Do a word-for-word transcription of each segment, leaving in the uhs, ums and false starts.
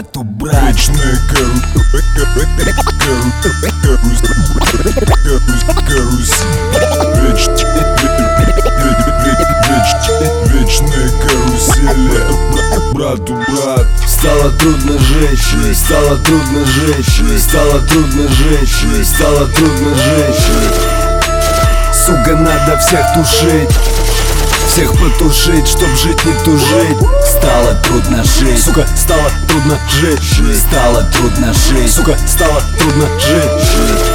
брату брат. Вечная Вечная карусель, брату брат. Стало трудно жить, стало трудно жить, стало трудно жить, стало трудно жить. Сука, надо всех тушить, всех потушить, чтоб жить не тужить. Стало трудно жить, сука, стало трудно жить, стало трудно жить, сука, стало трудно жить.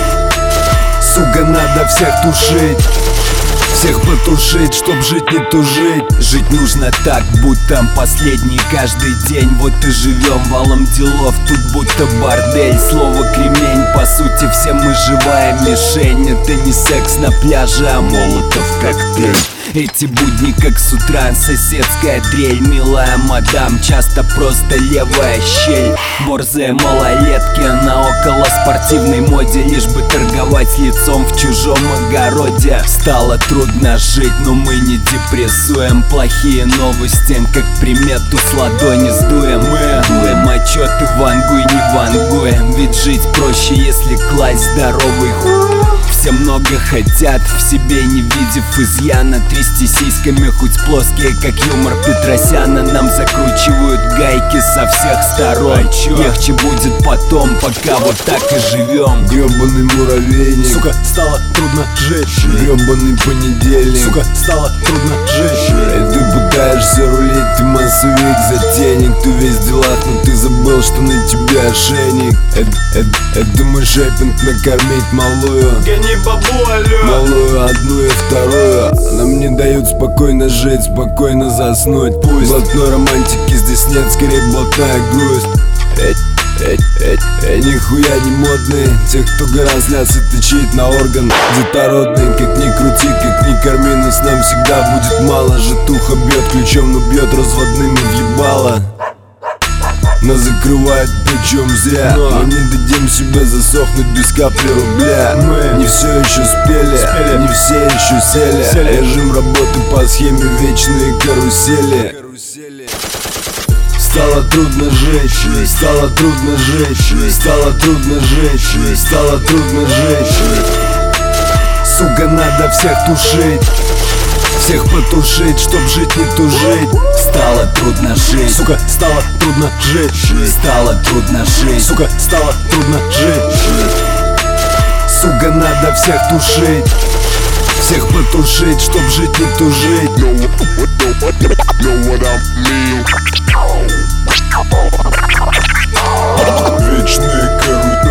Сука, надо всех тушить, всех потушить, чтоб жить не тужить. Жить нужно так, будь там последний каждый день. Вот и живем валом делов, тут будто бордель. Слово кремень, по сути все мы живая мишень. Это не секс на пляже, а молотов коктейль. Эти будни как с утра соседская дрель. Милая мадам, часто просто левая щель. Борзые малолетки на около спортивной моде, лишь бы торговать лицом в чужом огороде. Стало трудно жить, но мы не депрессуем. Плохие новости, как примету с ладони сдуем. Мы дуем отчеты, вангуй, не вангуем. Ведь жить проще, если класть здоровый хуй. Все много хотят, в себе не видев изъяна. Трясти сиськами, хоть плоские, как юмор Петросяна. Нам закручивают гайки со всех сторон. Легче будет потом, пока вот так и живем. Гребаный муравейник, сука, стало трудно жить. Гребаный понедельник, сука, стало трудно жить. И ты пытаешься рулить, ты массовик, затейник. Ты весь в делах, но ты забыл, что на тебе ошейник. Это, это, это мой шейпинг, накормить малую, малую одну и вторую. Нам не дают спокойно жить, спокойно заснуть. Пусть блатной романтики здесь нет, скорее блатная грусть. Эй, эй, эй, эй, нихуя не модные. Тех, кто гораздляться, тычит на орган детородный. Как ни крути, как ни корми, нас нам всегда будет мало. Житуха бьет ключом, но бьет разводным и въебало. Нас закрывают причем зря, но мы не дадим себе засохнуть без капли рубля. Мы не все еще спели, спели. Не все еще сели, сели. Режим работы по схеме вечные карусели. Стало трудно жить, стало трудно жить, стало трудно жить, стало трудно жить. Сука, надо всех тушить, всех потушить, чтоб жить не тужить. Стало трудно жить, сука, стало трудно жить, стало трудно жить, сука, стало трудно жить. Сука, надо всех тушить, всех потушить, чтоб жить не тужить. Вечная карусель.